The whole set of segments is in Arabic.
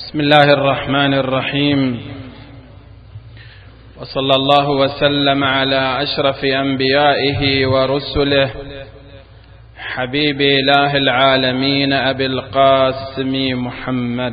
بسم الله الرحمن الرحيم، وصلى الله وسلم على أشرف أنبيائه ورسله حبيب إله العالمين أبي القاسم محمد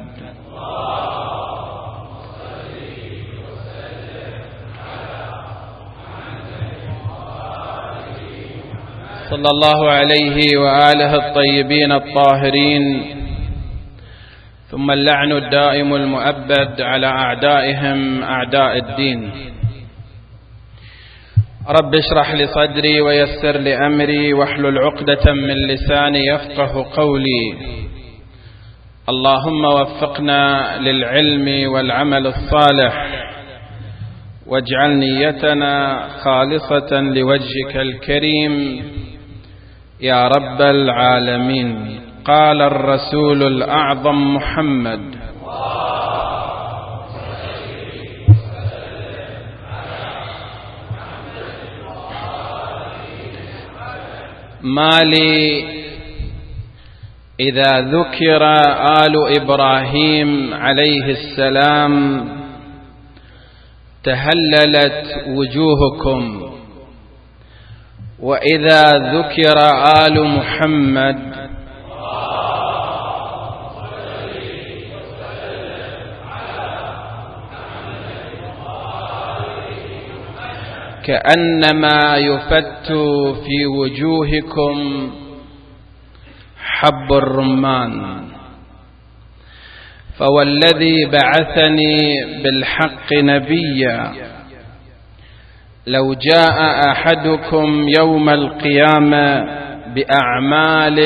صلى الله عليه وآله الطيبين الطاهرين، ثم اللعن الدائم المؤبد على أعدائهم أعداء الدين. رب اشرح لي صدري ويسر لي أمري واحلل عقدة من لساني يفقه قولي. اللهم وفقنا للعلم والعمل الصالح، واجعل نيتنا خالصة لوجهك الكريم يا رب العالمين. قال الرسول الأعظم محمد ما لي إذا ذكر آل إبراهيم عليه السلام تهللت وجوهكم، وإذا ذكر آل محمد كأنما يفت في وجوهكم حب الرمان. فوالذي بعثني بالحق نبيا لو جاء أحدكم يوم القيامة بأعمال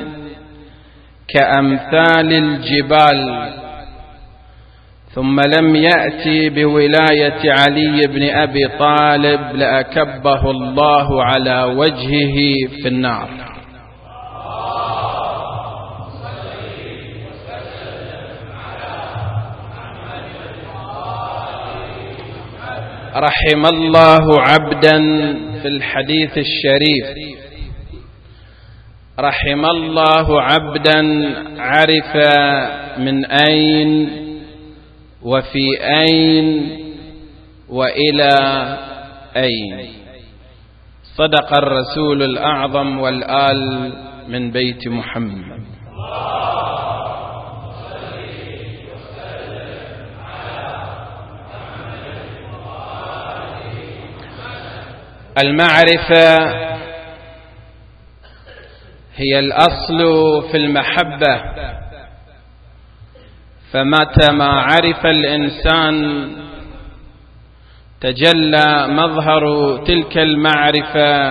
كأمثال الجبال ثم لم يأتي بولاية علي بن أبي طالب لأكبه الله على وجهه في النار. رحم الله عبدا في الحديث الشريف، رحم الله عبدا عرف من أين وفي أين وإلى أين. صدق الرسول الأعظم والآل من بيت محمد. المعرفة هي الأصل في المحبة، فمتى ما عرف الإنسان تجلى مظهر تلك المعرفة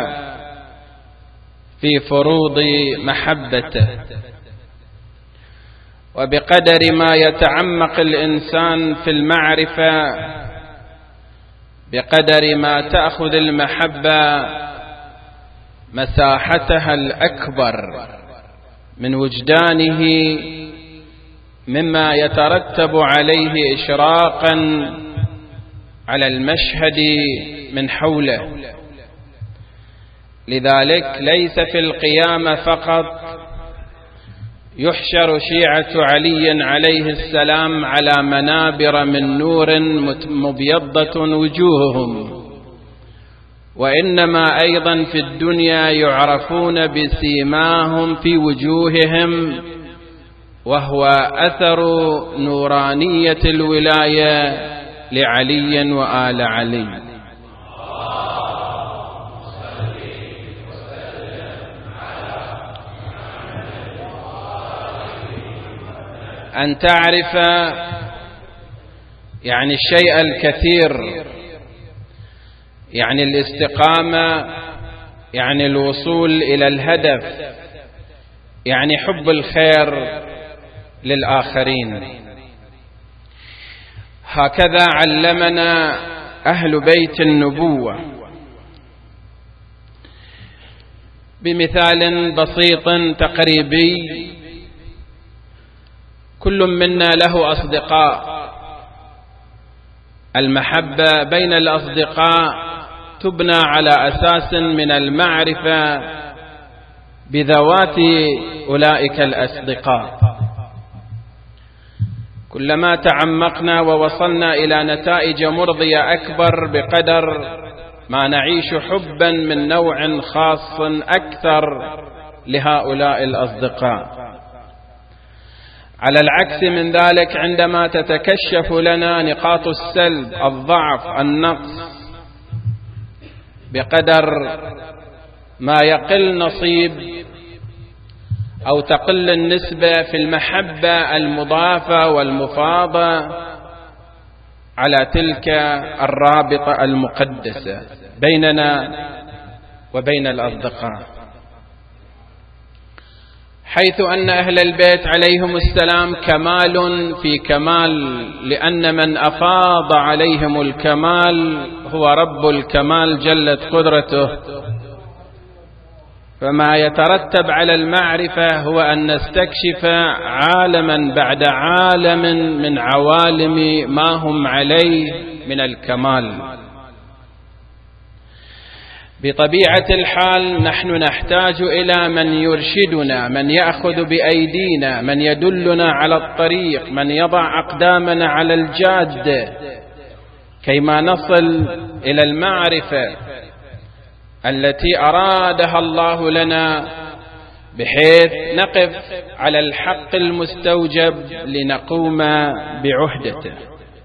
في فروض محبته. وبقدر ما يتعمق الإنسان في المعرفة بقدر ما تأخذ المحبة مساحتها الأكبر من وجدانه، مما يترتب عليه إشراقا على المشهد من حوله. لذلك ليس في القيامة فقط يحشر شيعة علي عليه السلام على منابر من نور مبيضة وجوههم، وإنما أيضا في الدنيا يعرفون بسيماهم في وجوههم، وهو أثر نورانية الولاية لعلي وآل علي. أن تعرف يعني الشيء الكثير، يعني الاستقامة، يعني الوصول إلى الهدف، يعني حب الخير للآخرين. هكذا علمنا أهل بيت النبوة بمثال بسيط تقريبي. كل منا له أصدقاء. المحبة بين الأصدقاء تبنى على أساس من المعرفة بذوات أولئك الأصدقاء. كلما تعمقنا ووصلنا إلى نتائج مرضية أكبر بقدر ما نعيش حبا من نوع خاص أكثر لهؤلاء الأصدقاء. على العكس من ذلك، عندما تتكشف لنا نقاط السلب، الضعف، النقص، بقدر ما يقل نصيب أو تقل النسبة في المحبة المضافة والمفاضة على تلك الرابطة المقدسة بيننا وبين الأصدقاء، حيث أن أهل البيت عليهم السلام كمال في كمال، لأن من أفاض عليهم الكمال هو رب الكمال جلت قدرته. فما يترتب على المعرفة هو أن نستكشف عالما بعد عالم من عوالم ما هم عليه من الكمال. بطبيعة الحال نحن نحتاج إلى من يرشدنا، من يأخذ بأيدينا، من يدلنا على الطريق، من يضع أقدامنا على الجادة، كيما نصل إلى المعرفة التي أرادها الله لنا، بحيث نقف على الحق المستوجب لنقوم بعهدته.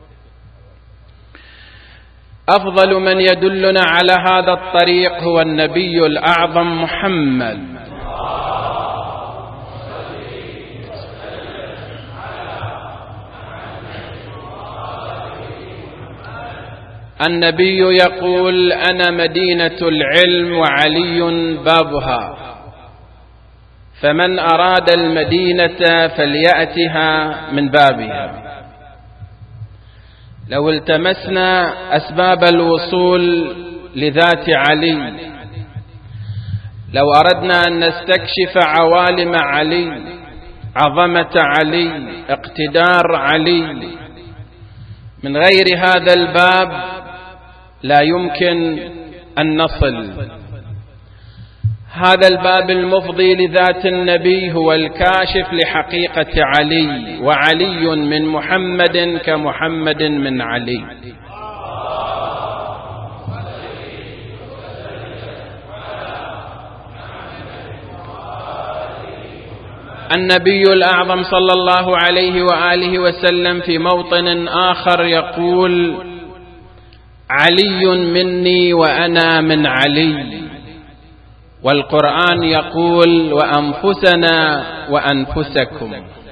أفضل من يدلنا على هذا الطريق هو النبي الأعظم محمد، النبي يقول: أنا مدينة العلم وعلي بابها، فمن أراد المدينة فليأتها من بابها. لو التمسنا أسباب الوصول لذات علي، لو أردنا أن نستكشف عوالم علي، عظمة علي، اقتدار علي، من غير هذا الباب لا يمكن أن نصل. هذا الباب المفضي لذات النبي هو الكاشف لحقيقة علي، وعلي من محمد كمحمد من علي. النبي الأعظم صلى الله عليه وآله وسلم في موطن آخر يقول: علي مني وأنا من علي. والقرآن يقول: وأنفسنا وأنفسكم.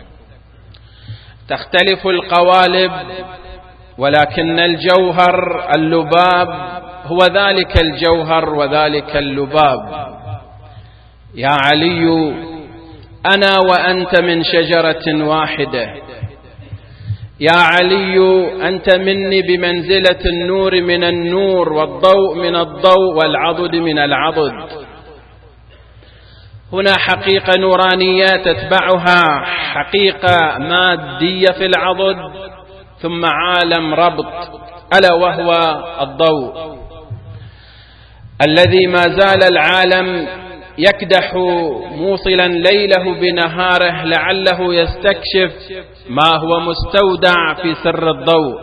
تختلف القوالب، ولكن الجوهر اللباب هو ذلك الجوهر وذلك اللباب. يا علي، أنا وأنت من شجرة واحدة. يا علي، أنت مني بمنزلة النور من النور، والضوء من الضوء، والعضد من العضد. هنا حقيقة نورانية تتبعها حقيقة مادية في العضد، ثم عالم ربط ألا وهو الضوء، الذي ما زال العالم يكدح موصلا ليله بنهاره لعله يستكشف ما هو مستودع في سر الضوء.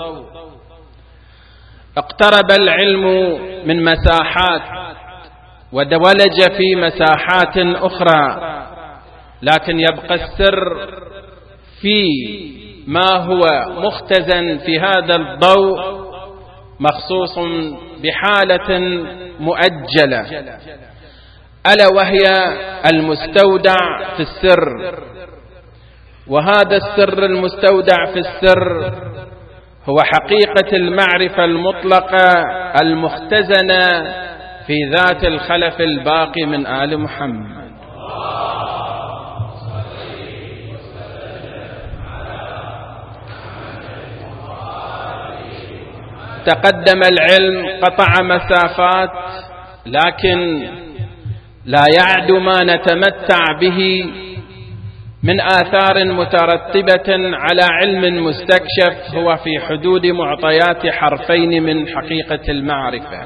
اقترب العلم من مساحات ودولج في مساحات أخرى، لكن يبقى السر في ما هو مختزن في هذا الضوء، مخصوص بحالة مؤجلة، ألا وهي المستودع في السر. وهذا السر المستودع في السر هو حقيقة المعرفة المطلقة المختزنة في ذات الخلف الباقي من آل محمد. تقدم العلم، قطع مسافات، لكن لا يعد ما نتمتع به من آثار مترتبة على علم مستكشف هو في حدود معطيات حرفين من حقيقة المعرفة.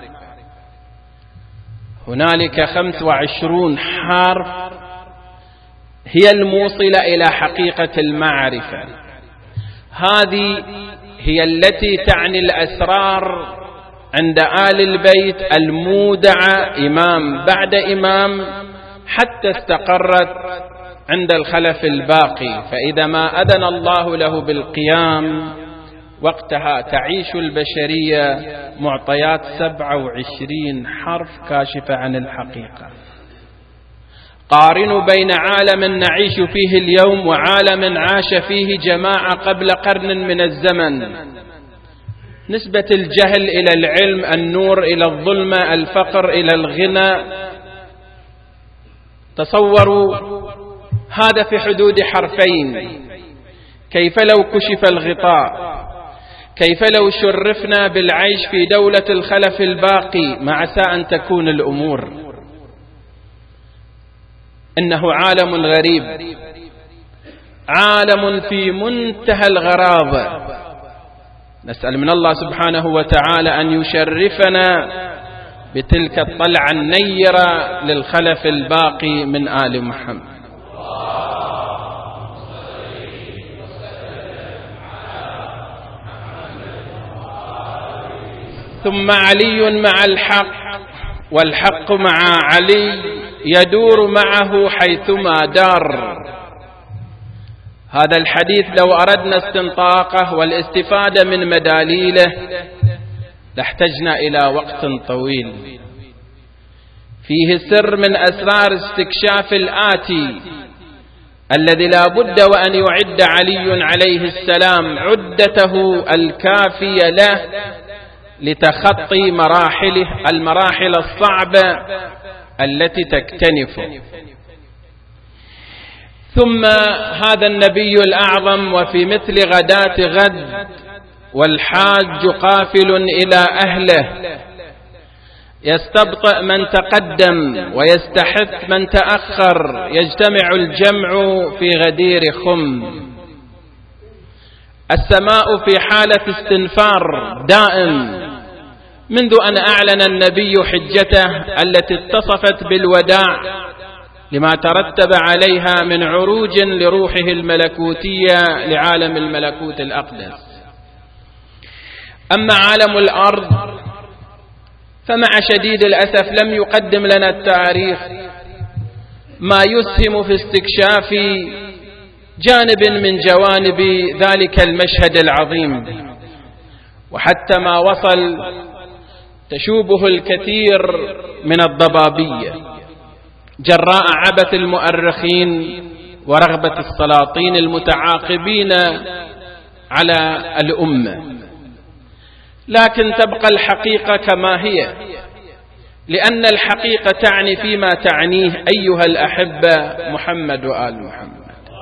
هنالك 25 حرف هي الموصلة إلى حقيقة المعرفة. هذه هي التي تعني الأسرار عند آل البيت المودعة إمام بعد إمام حتى استقرت عند الخلف الباقي. فإذا ما أذن الله له بالقيام وقتها تعيش البشرية معطيات 27 حرف كاشفة عن الحقيقة. قارنوا بين عالم نعيش فيه اليوم وعالم عاش فيه جماعة قبل قرن من الزمن. نسبة الجهل إلى العلم، النور إلى الظلمة، الفقر إلى الغنى. تصوروا هذا في حدود حرفين. كيف لو كشف الغطاء؟ كيف لو شرفنا بالعيش في دولة الخلف الباقي؟ ما عسى أن تكون الأمور. إنه عالم غريب، عالم في منتهى الغرابة. نسأل من الله سبحانه وتعالى أن يشرفنا بتلك الطلعة النيرة للخلف الباقي من آل محمد. ثم علي مع الحق، والحق مع علي يدور معه حيثما دار. هذا الحديث لو أردنا استنطاقه والاستفادة من مداليله لاحتجنا إلى وقت طويل. فيه سر من أسرار استكشاف الآتي الذي لا بد وأن يعد علي عليه السلام عدته الكافية له لتخطي المراحل الصعبة التي تكتنفه. ثم هذا النبي الأعظم وفي مثل غداة غد والحاج قافل إلى أهله، يستبطئ من تقدم ويستحث من تأخر، يجتمع الجمع في غدير خم. السماء في حالة استنفار دائم منذ أن أعلن النبي حجته التي اتصفت بالوداع لما ترتب عليها من عروج لروحه الملكوتية لعالم الملكوت الأقدس. أما عالم الأرض فمع شديد الأسف لم يقدم لنا التاريخ ما يسهم في استكشاف جانب من جوانب ذلك المشهد العظيم، وحتى ما وصل تشوبه الكثير من الضبابية جراء عبث المؤرخين ورغبة السلاطين المتعاقبين على الأمة. لكن تبقى الحقيقة كما هي، لأن الحقيقة تعني فيما تعنيه أيها الأحبة محمد وآل محمد.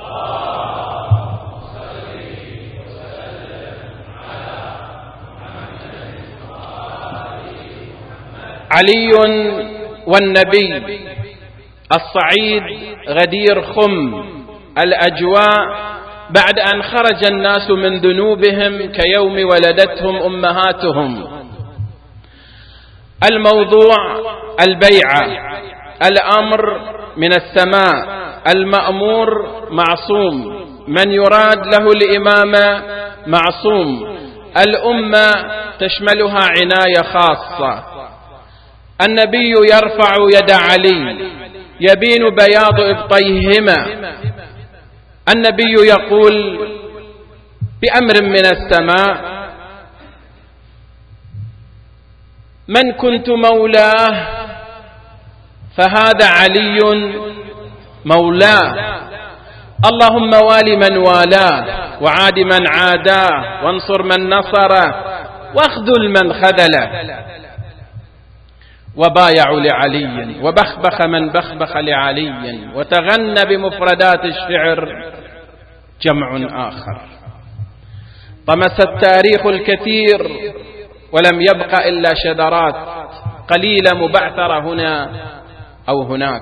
علي والنبي، الصعيد غدير خم، الأجواء بعد أن خرج الناس من ذنوبهم كيوم ولدتهم أمهاتهم. الموضوع البيعة، الأمر من السماء، المأمور معصوم، من يراد له الإمامة معصوم، الأمة تشملها عناية خاصة. النبي يرفع يد علي يبين بياض إبطيهما. النبي يقول بأمر من السماء: من كنت مولاه فهذا علي مولاه، اللهم وال من والاه وعاد من عاداه وانصر من نصره واخذل من خذله. وبايعوا لعلي وبخبخ من بخبخ لعلي، وتغنى بمفردات الشعر جمع آخر. طمس التاريخ الكثير ولم يبق إلا شذرات قليلة مبعثرة هنا أو هناك.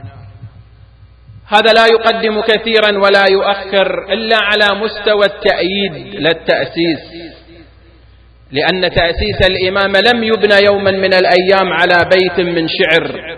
هذا لا يقدم كثيرا ولا يؤخر إلا على مستوى التأييد للتأسيس، لأن تأسيس الإمامة لم يبنى يوما من الأيام على بيت من شعر،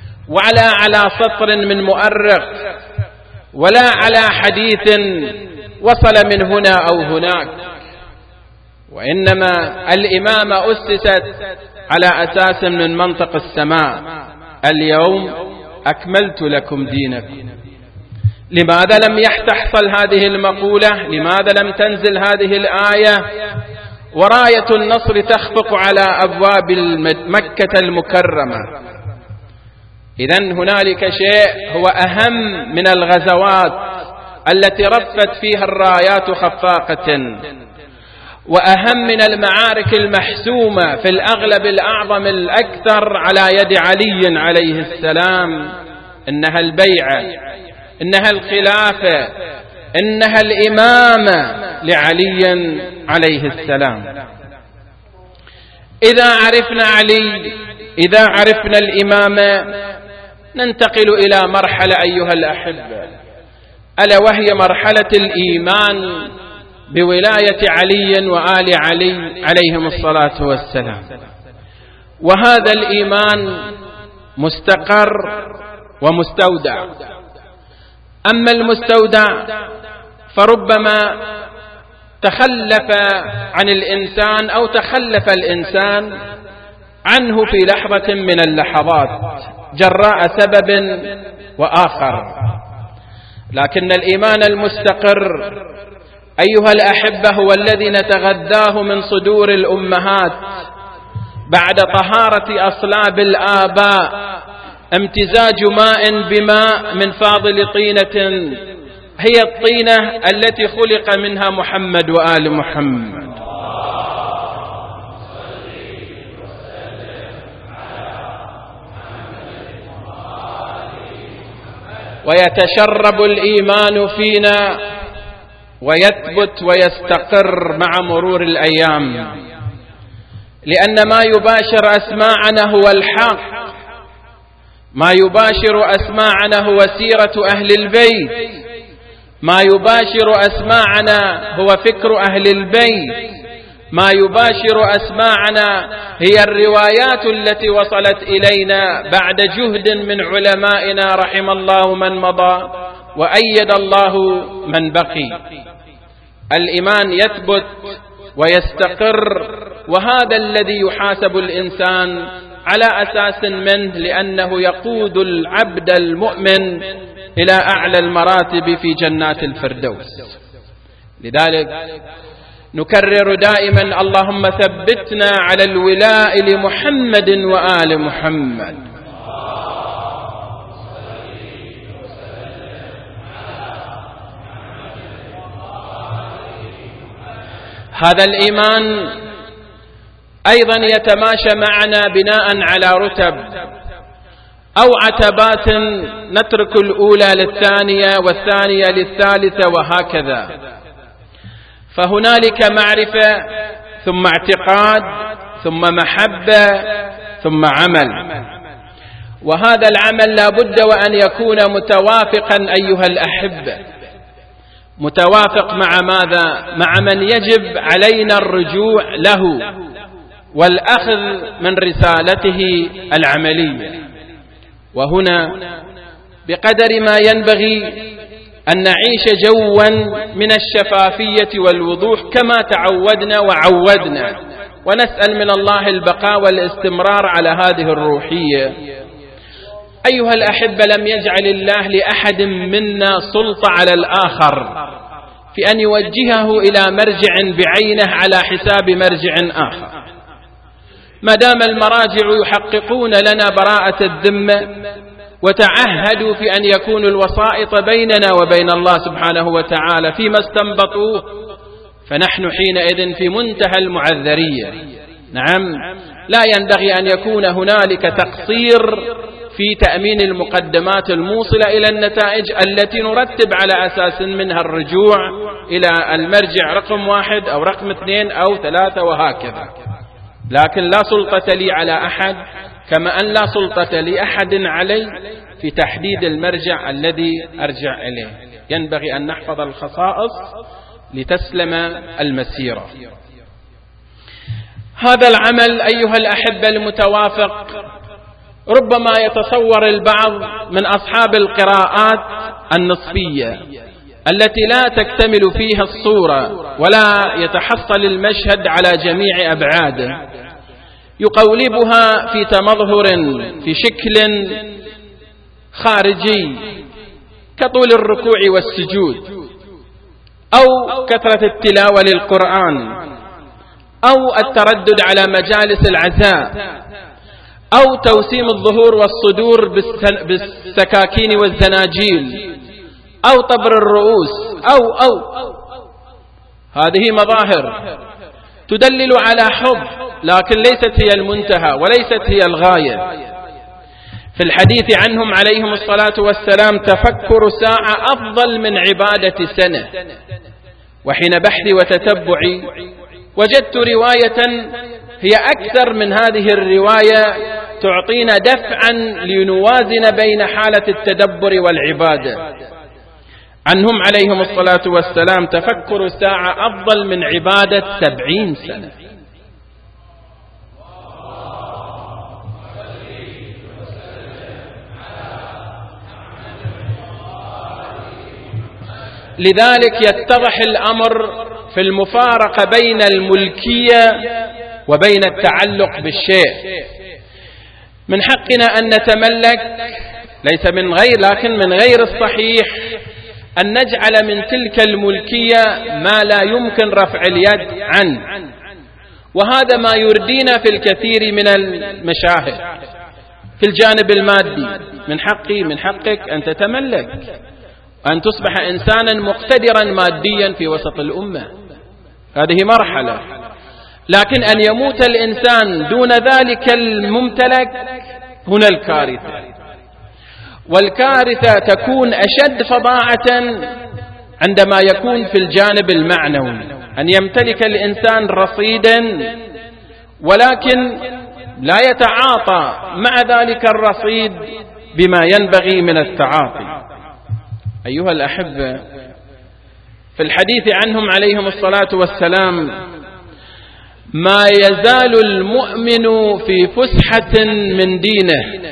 ولا على سطر من مؤرخ، ولا على حديث وصل من هنا أو هناك، وإنما الإمامة أسست على أساس من منطق السماء: اليوم أكملت لكم دينكم. لماذا لم تحصل هذه المقولة؟ لماذا لم تنزل هذه الآية وراية النصر تخفق على أبواب مكة المكرمة؟ إذن هنالك شيء هو أهم من الغزوات التي رفت فيها الرايات خفاقة، وأهم من المعارك المحسومة في الأغلب الأعظم الأكثر على يد علي عليه السلام. إنها البيعة، إنها الخلافة، إنها الإمامة لعلي عليه السلام. إذا عرفنا علي، إذا عرفنا الإمامة، ننتقل إلى مرحلة أيها الأحبة، ألا وهي مرحلة الإيمان بولاية علي وآل علي عليهم الصلاة والسلام. وهذا الإيمان مستقر ومستودع. أما المستودع فربما تخلف عن الإنسان أو تخلف الإنسان عنه في لحظة من اللحظات جراء سبب وآخر. لكن الإيمان المستقر أيها الأحبة هو الذي نتغذاه من صدور الأمهات بعد طهارة أصلاب الآباء، امتزاج ماء بماء من فاضل طينة هي الطينة التي خلق منها محمد وآل محمد. ويتشرب الإيمان فينا ويثبت ويستقر مع مرور الأيام، لأن ما يباشر أسماعنا هو الحق، ما يباشر أسماعنا هو سيرة أهل البيت، ما يباشر أسماعنا هو فكر أهل البيت، ما يباشر أسماعنا هي الروايات التي وصلت إلينا بعد جهد من علمائنا رحم الله من مضى وأيد الله من بقي. الإيمان يثبت ويستقر، وهذا الذي يحاسب الإنسان على أساس منه، لأنه يقود العبد المؤمن إلى أعلى المراتب في جنات الفردوس. لذلك نكرر دائما: اللهم ثبتنا على الولاء لمحمد وآل محمد. هذا الإيمان أيضا يتماشى معنا بناء على رتب أو عتبات، نترك الأولى للثانية والثانية للثالثة وهكذا. فهنالك معرفة، ثم اعتقاد، ثم محبة، ثم عمل. وهذا العمل لا بد وأن يكون متوافقا أيها الأحبة. متوافق مع ماذا؟ مع من يجب علينا الرجوع له والأخذ من رسالته العملية. وهنا بقدر ما ينبغي أن نعيش جوا من الشفافية والوضوح كما تعودنا وعودنا، ونسأل من الله البقاء والاستمرار على هذه الروحية. أيها الأحبة، لم يجعل الله لأحد منا سلطة على الآخر في أن يوجهه إلى مرجع بعينه على حساب مرجع آخر. ما دام المراجع يحققون لنا براءة الذمة وتعهدوا في أن يكون الوسائط بيننا وبين الله سبحانه وتعالى فيما استنبطوه، فنحن حينئذ في منتهى المعذرية. نعم، لا ينبغي أن يكون هنالك تقصير في تأمين المقدمات الموصلة إلى النتائج التي نرتب على أساس منها الرجوع إلى المرجع رقم 1 أو رقم 2 أو 3 وهكذا. لكن لا سلطة لي على أحد، كما أن لا سلطة لأحد علي في تحديد المرجع الذي أرجع إليه. ينبغي أن نحفظ الخصائص لتسلم المسيرة. هذا العمل أيها الأحبة المتوافق ربما يتصور البعض من أصحاب القراءات النصفية التي لا تكتمل فيها الصورة ولا يتحصل المشهد على جميع أبعاده، يقولبها في تمظهر في شكل خارجي كطول الركوع والسجود، أو كثرة التلاوة للقرآن، أو التردد على مجالس العزاء، أو توسيم الظهور والصدور بالسكاكين والزناجيل، أو طبر الرؤوس، أو هذه مظاهر تدلل على حب، لكن ليست هي المنتهى وليست هي الغاية. في الحديث عنهم عليهم الصلاة والسلام تفكر ساعة أفضل من عبادة سنة. وحين بحثي وتتبعي وجدت رواية هي أكثر من هذه الرواية تعطينا دفعا لنوازن بين حالة التدبر والعبادة. عنهم عليهم الصلاة والسلام تفكر ساعة أفضل من عبادة 70 سنة. لذلك يتضح الأمر في المفارقة بين الملكية وبين التعلق بالشيء. من حقنا أن نتملك، ليس من غير، لكن من غير الصحيح أن نجعل من تلك الملكية ما لا يمكن رفع اليد عنه، وهذا ما يردينا في الكثير من المشاهد. في الجانب المادي من حقي من حقك أن تتملك، أن تصبح إنسانا مقتدرا ماديا في وسط الأمة، هذه مرحلة. لكن أن يموت الإنسان دون ذلك الممتلك هنا الكارثة، والكارثة تكون أشد فظاعة عندما يكون في الجانب المعنوي، أن يمتلك الإنسان رصيدا ولكن لا يتعاطى مع ذلك الرصيد بما ينبغي من التعاطي. أيها الأحبة، في الحديث عنهم عليهم الصلاة والسلام ما يزال المؤمن في فسحة من دينه،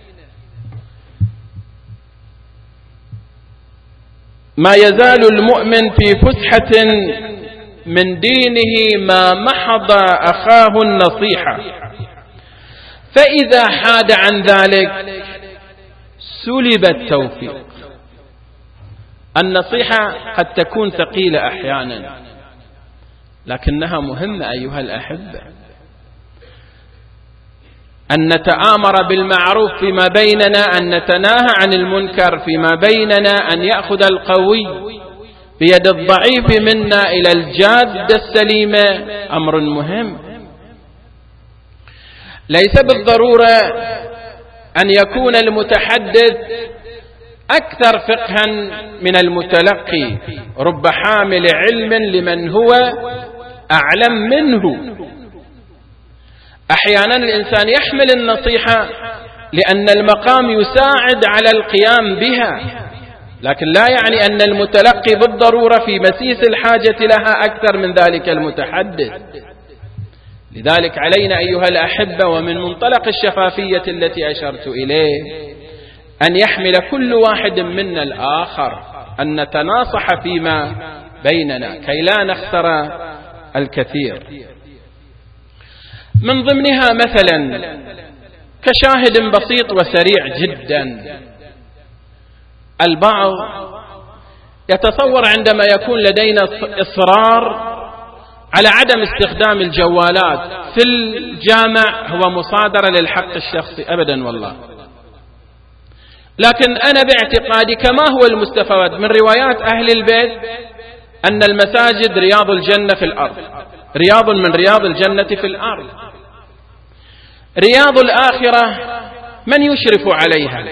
ما يزال المؤمن في فسحة من دينه ما محض أخاه النصيحة، فإذا حاد عن ذلك سلب التوفيق. النصيحة قد تكون ثقيلة أحيانا لكنها مهمة أيها الأحبة، أن نتآمر بالمعروف فيما بيننا، أن نتناهى عن المنكر فيما بيننا، أن يأخذ القوي بيد الضعيف منا إلى الجادة السليمة، أمر مهم. ليس بالضرورة أن يكون المتحدث أكثر فقها من المتلقي، رب حامل علم لمن هو أعلم منه. أحيانا الإنسان يحمل النصيحة لأن المقام يساعد على القيام بها، لكن لا يعني أن المتلقي بالضرورة في مسيس الحاجة لها أكثر من ذلك المتحدث. لذلك علينا أيها الأحبة، ومن منطلق الشفافية التي أشرت إليه، أن يحمل كل واحد منا الآخر، أن نتناصح فيما بيننا كي لا نخسر الكثير. من ضمنها مثلا كشاهد بسيط وسريع جدا، البعض يتصور عندما يكون لدينا إصرار على عدم استخدام الجوالات في الجامع هو مصادرة للحق الشخصي. أبدا والله. لكن أنا باعتقادي كما هو المستفاد من روايات أهل البيت أن المساجد رياض الجنة في الأرض، رياض من رياض الجنة في الأرض. رياض الآخرة من يشرف عليها؟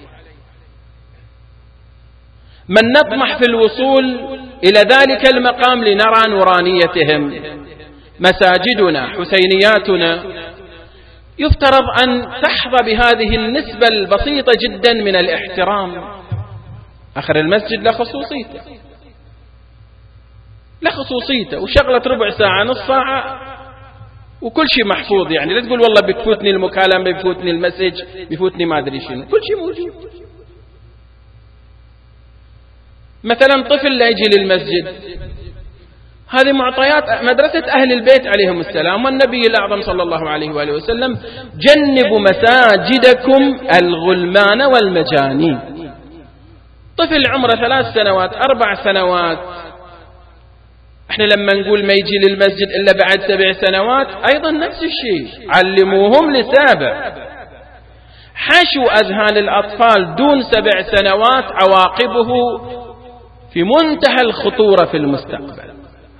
من نطمح في الوصول إلى ذلك المقام لنرى نورانيتهم. مساجدنا حسينياتنا يفترض أن تحظى بهذه النسبة البسيطة جدا من الاحترام. آخر المسجد لا خصوصيته وشغلة ربع ساعة نص ساعة وكل شيء محفوظ. يعني لا تقول والله بتفوتني المكالمة، بيفوتني المسج، بيفوتني ما أدري شنو، كل شيء موجود. مثلا طفل لا يجي للمسجد، هذه معطيات مدرسة أهل البيت عليهم السلام. والنبي الأعظم صلى الله عليه وآله وسلم: جنبوا مساجدكم الغلمان والمجانين. طفل عمره 3 سنوات 4 سنوات، احنا لما نقول ما يجي للمسجد إلا بعد 7 سنوات أيضا نفس الشيء، علموهم ل7. حشو أذهان الأطفال دون 7 سنوات عواقبه في منتهى الخطورة في المستقبل.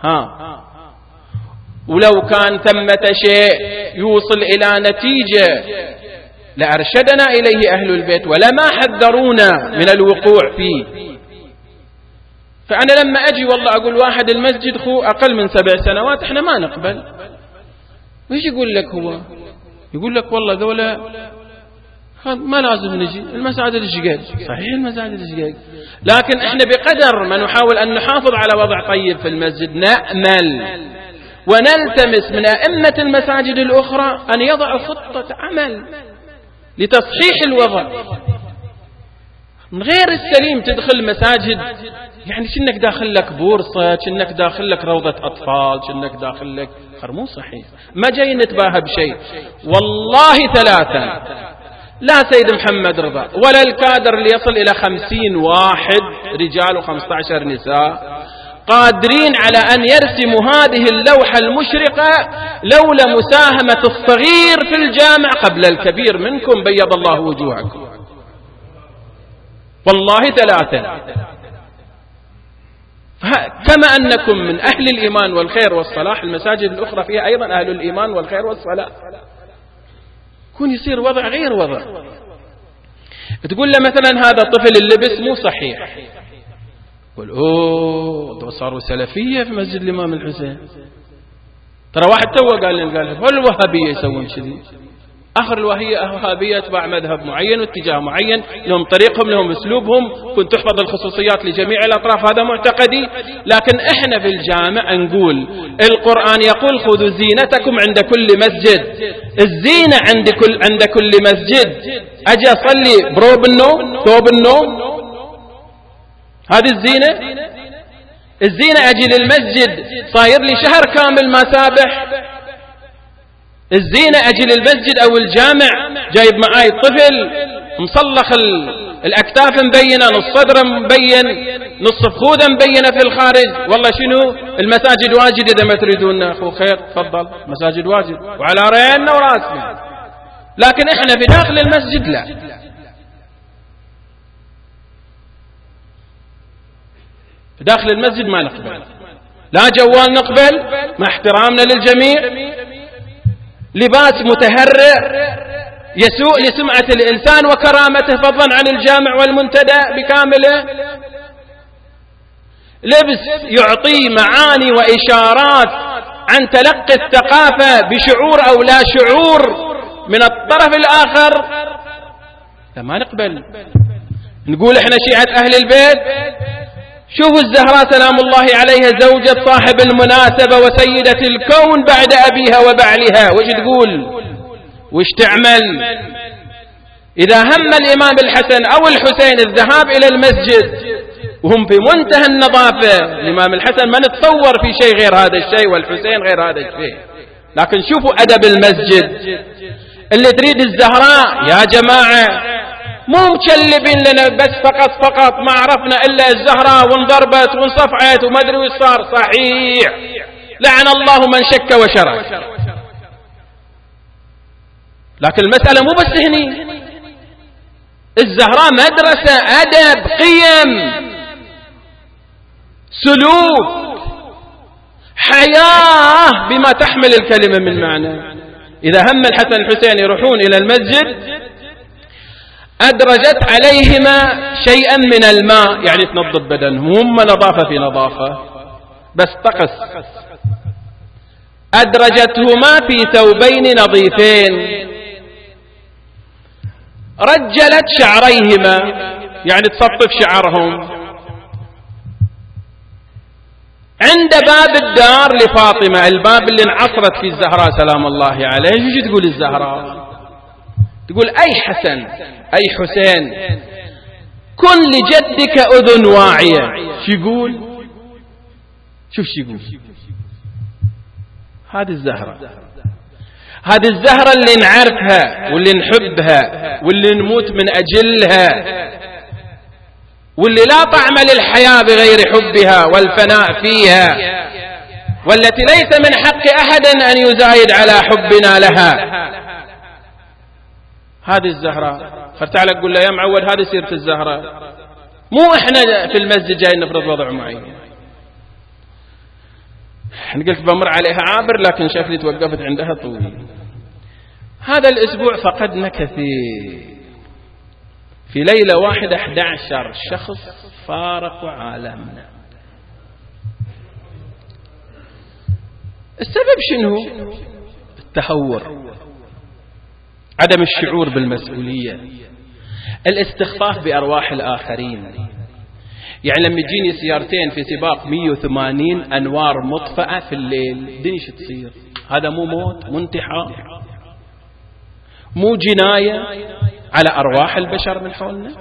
ولو كان ثمة شيء يوصل إلى نتيجة لأرشدنا إليه أهل البيت ولما حذرونا من الوقوع فيه. فأنا لما أجي والله أقول واحد المسجد خو أقل من 7 سنوات إحنا ما نقبل، وإيش يقول لك هو؟ يقول لك والله ذولا ما لازم نجي المساجد الشقاق. صحيح المساجد الشقاق، لكن احنا بقدر ما نحاول أن نحافظ على وضع طيب في المسجد نأمل ونلتمس من أئمة المساجد الأخرى أن يضعوا خطة عمل لتصحيح الوضع. من غير السليم تدخل مساجد يعني شنك داخل لك بورصة، شنك داخل لك روضة أطفال، شنك داخل لك مو صحيح. ما جاي نتباهى بشيء والله 3، لا سيد محمد رضا ولا الكادر اللي يصل إلى 50 واحد رجال و15 نساء قادرين على أن يرسموا هذه اللوحة المشرقة لولا مساهمة الصغير في الجامع قبل الكبير منكم بيض الله وجوهكم. والله 3. كما أنكم من أهل الإيمان والخير والصلاح، المساجد الأخرى فيها أيضا أهل الإيمان والخير والصلاح. يكون يصير وضع غير وضع. تقول له مثلا هذا طفل اللبس مو صحيح، يقول أوه صاروا سلفية في مسجد الإمام الحسين. ترى واحد توه قال الوهابية يسوون كذي. آخر الوهابية تبع مذهب معين واتجاه معين، لهم طريقهم لهم أسلوبهم، كنت تحفظ الخصوصيات لجميع الأطراف، هذا معتقدي. لكن إحنا في الجامع نقول القرآن يقول خذوا زينتكم عند كل مسجد. الزينة عند كل مسجد أجي أصلي بروب النوم ثوب النوم، هذه الزينة أجي للمسجد صاير لي شهر كامل ما سابح. الزينة أجي للمسجد أو الجامع جايب معاي طفل مصلخ الأكتاف مبينة، نص صدر مبين، نص فخوذة مبينة في الخارج. والله شنو المساجد واجد، إذا ما تريدون أخو خير تفضل، مساجد واجد وعلى رأينا وراسنا. لكن إحنا في داخل المسجد لا. في داخل المسجد ما نقبل، لا جوال نقبل مع احترامنا للجميع، لباس متهرئ يسوء لسمعة الإنسان وكرامته فضلا عن الجامع والمنتدى بكامله، لبس يعطي معاني وإشارات عن تلقي الثقافة بشعور أو لا شعور من الطرف الآخر، لما نقبل. نقول احنا شيعة أهل البيت. شوفوا الزهراء سلام الله عليها زوجة صاحب المناسبة وسيدة الكون بعد أبيها وبعلها، وش تقول وش تعمل؟ إذا هم الإمام الحسن أو الحسين الذهاب إلى المسجد وهم في منتهى النظافة، الإمام الحسن ما نتصور في شيء غير هذا الشيء والحسين غير هذا الشيء، لكن شوفوا أدب المسجد. اللي تريد الزهراء يا جماعة مو مكلبين لنا بس فقط ما عرفنا إلا الزهراء وانضربت وانصفعت وما أدري وش صار. صحيح، لعن الله من شك وشرك، لكن المسألة مو بس هني. الزهراء مدرسة أدب، قيم، سلوك، حياة بما تحمل الكلمة من معنى. إذا هم الحسن الحسين يروحون إلى المسجد أدرجت عليهما شيئا من الماء، يعني تنظف بدنهم، هم نظافة في نظافة بس طقس. أدرجتهما في ثوبين نظيفين، رجلت شعريهما يعني تصفف شعرهم عند باب الدار لفاطمة، الباب اللي انعصرت في الزهراء سلام الله عليه. شو تقول الزهراء؟ تقول أي حسن أي حسين كن لجدك أذن واعية، شو يقول؟ شوف شو يقول. هذه الزهرة، هذه الزهرة اللي نعرفها واللي نحبها واللي نموت من أجلها، واللي لا طعم للحياة بغير حبها والفناء فيها، والتي ليس من حق أحد أن يزايد على حبنا لها. هذه الزهرة فرتع لك قول له يا معود هذه سيرة الزهرة، مو احنا في المسجد جاي نفرض وضع معين. انا قلت بمر عليها عابر لكن شكلي توقفت عندها طويل. هذا الأسبوع فقدنا كثير، في ليلة واحدة 11 شخص فارقوا عالمنا. السبب شنو؟ التهور، عدم الشعور بالمسؤولية، الاستخفاف بأرواح الآخرين. يعني لما يجيني سيارتين في سباق 180 أنوار مطفأة في الليل، دنيش تصير؟ هذا مو موت، مو انتحار، مو جناية على أرواح البشر من حولنا؟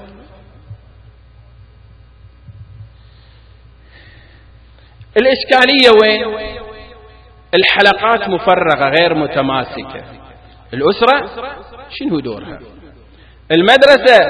الإشكالية وين؟ الحلقات مفرغة غير متماسكة. الأسرة شنو دورها؟ المدرسة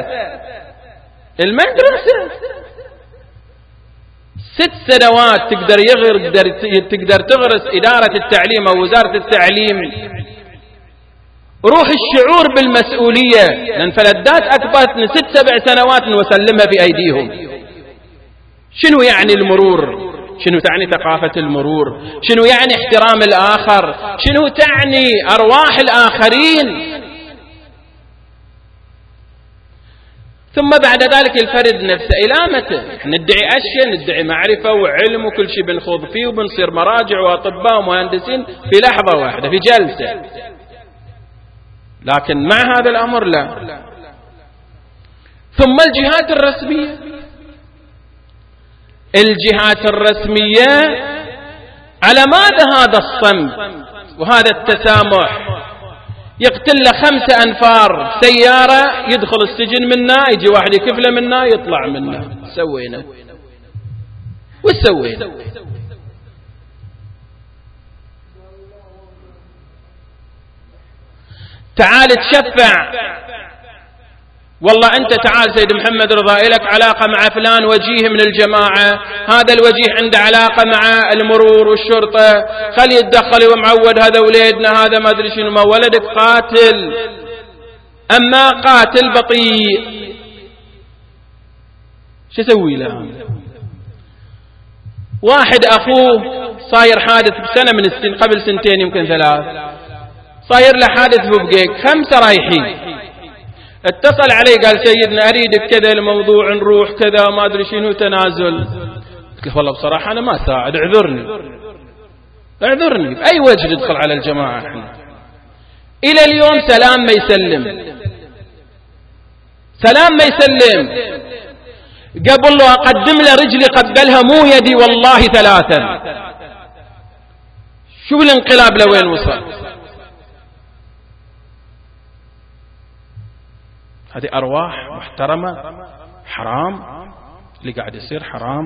6 سنوات تقدر تغرس إدارة التعليم أو وزارة التعليم روح الشعور بالمسؤولية، لأن فلدات أكبرتنا 6-7 سنوات وسلمها في أيديهم. شنو يعني المرور؟ شنو تعني ثقافة المرور؟ شنو يعني احترام الآخر؟ شنو تعني أرواح الآخرين؟ ثم بعد ذلك الفرد نفسه إلى متى؟ ندعي أشياء، ندعي معرفة وعلم وكل شيء بنخوض فيه وبنصير مراجع وأطباء ومهندسين في لحظة واحدة في جلسة، لكن مع هذا الأمر لا. ثم الجهات الرسمية، الجهات الرسمية على ماذا هذا الصمت وهذا التسامح؟ يقتل له 5 أنفار سيارة يدخل السجن منا، يجي واحد يكفله منا يطلع منا. سوينا وسوينا. تعال تشفع، والله أنت تعال سيد محمد رضا إلك علاقة مع فلان وجيه من الجماعة، هذا الوجيه عنده علاقة مع المرور والشرطة، خلي يتدخل ومعود، هذا وليدنا، هذا ما أدري شنو، ما ولدك قاتل، أما قاتل بطيء شو سوي له؟ واحد أخوه صاير حادث بسنة من السن، قبل 2 يمكن 3 صاير له حادث ببقيك، 5 رايحين. اتصل علي قال سيدنا أريدك كذا الموضوع، نروح كذا ما أدري شنو تنازل. قلت والله بصراحة أنا ما ساعد، اعذرني بأي وجه ندخل على الجماعة احنا. إلى اليوم سلام ما يسلم، قبل له أقدم له رجلي قبلها مو يدي والله 3. شو الانقلاب لوين وصل؟ هذه أرواح محترمة، حرام اللي قاعد يصير، حرام.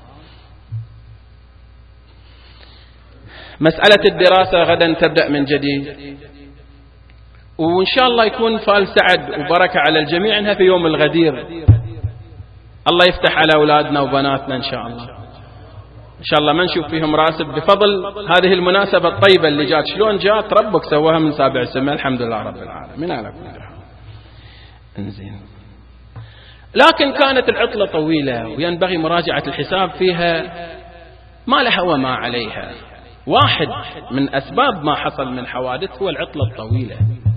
مسألة الدراسة غدا تبدأ من جديد، وإن شاء الله يكون فال سعد وبركة على الجميع إنها في يوم الغدير. الله يفتح على أولادنا وبناتنا إن شاء الله، إن شاء الله ما نشوف فيهم راسب بفضل هذه المناسبة الطيبة اللي جات. شلون جات؟ ربك سواها من 7 سماء، الحمد لله رب العالمين على كل حال. انزين، لكن كانت العطلة طويلة وينبغي مراجعة الحساب فيها، ما لها وما عليها. واحد من أسباب ما حصل من حوادث هو العطلة الطويلة،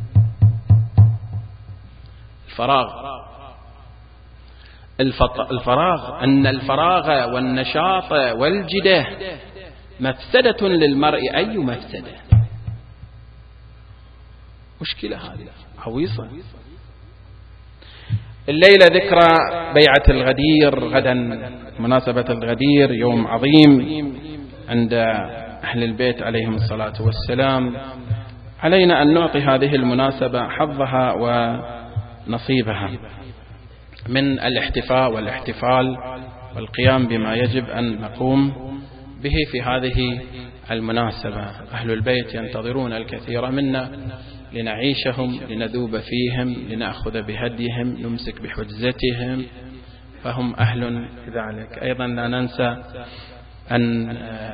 الفراغ. أن الفراغ والنشاط والجدة مفسدة للمرء، أي مفسدة، مشكلة هذه عويصة. الليلة ذكرى بيعة الغدير، غدا مناسبة الغدير، يوم عظيم عند أهل البيت عليهم الصلاة والسلام. علينا أن نعطي هذه المناسبة حظها ونصيبها من الاحتفاء والاحتفال والقيام بما يجب أن نقوم به في هذه المناسبة. أهل البيت ينتظرون الكثير منا لنعيشهم، لنذوب فيهم، لنأخذ بهديهم، نمسك بحجزتهم، فهم أهل ذلك. أيضا لا ننسى أن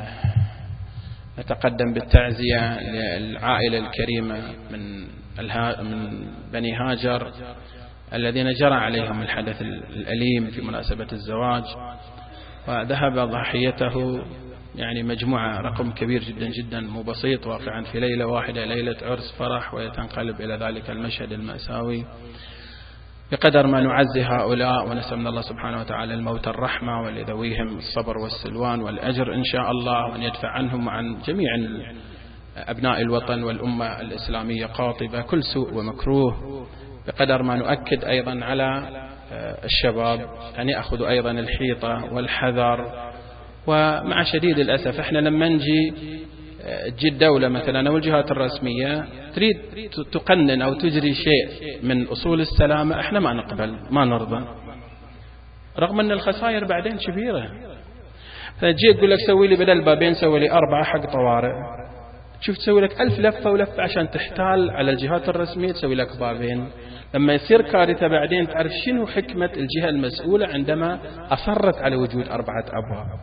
نتقدم بالتعزية للعائلة الكريمة من بني هاجر الذين جرى عليهم الحدث الأليم في مناسبة الزواج، وذهب ضحيته يعني مجموعة رقم كبير جدا جدا، مو بسيط واقعا، في ليلة واحدة، ليلة عرس فرح، ويتنقلب إلى ذلك المشهد المأساوي. بقدر ما نعزي هؤلاء ونسأل من الله سبحانه وتعالى الموت الرحمة، ولذويهم الصبر والسلوان والأجر إن شاء الله، وأن يدفع عنهم وعن جميع أبناء الوطن والأمة الإسلامية قاطبة كل سوء ومكروه. بقدر ما نؤكد أيضا على الشباب أن يأخذوا أيضا الحيطة والحذر. ومع شديد الأسف احنا لما نجي تجي الدولة مثلا أو الجهات الرسمية تريد تقنن أو تجري شيء من أصول السلامة، احنا ما نقبل، ما نرضى، رغم أن الخسائر بعدين كبيرة. فتجي تقول لك سوي لي بدل بابين سوي لي 4 حق طوارئ، شوف تسوي لك 1000 لفة ولفة عشان تحتال على الجهات الرسمية تسوي لك بابين. لما يصير كارثة بعدين تعرف شنو حكمة الجهة المسؤولة عندما أصرت على وجود 4 أبواب.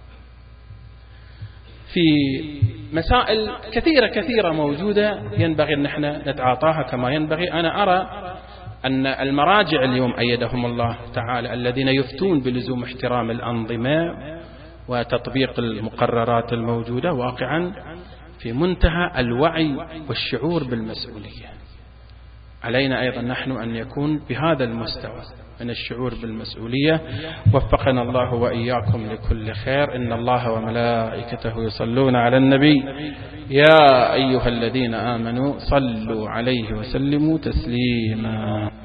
في مسائل كثيرة موجودة ينبغي أن احنا نتعاطاها كما ينبغي. أنا أرى أن المراجع اليوم أيدهم الله تعالى الذين يفتون بلزوم احترام الأنظمة وتطبيق المقررات الموجودة واقعا في منتهى الوعي والشعور بالمسؤولية. علينا أيضا نحن أن يكون بهذا المستوى من الشعور بالمسؤولية. وفقنا الله وإياكم لكل خير. إن الله وملائكته يصلون على النبي يا أيها الذين آمنوا صلوا عليه وسلموا تسليما.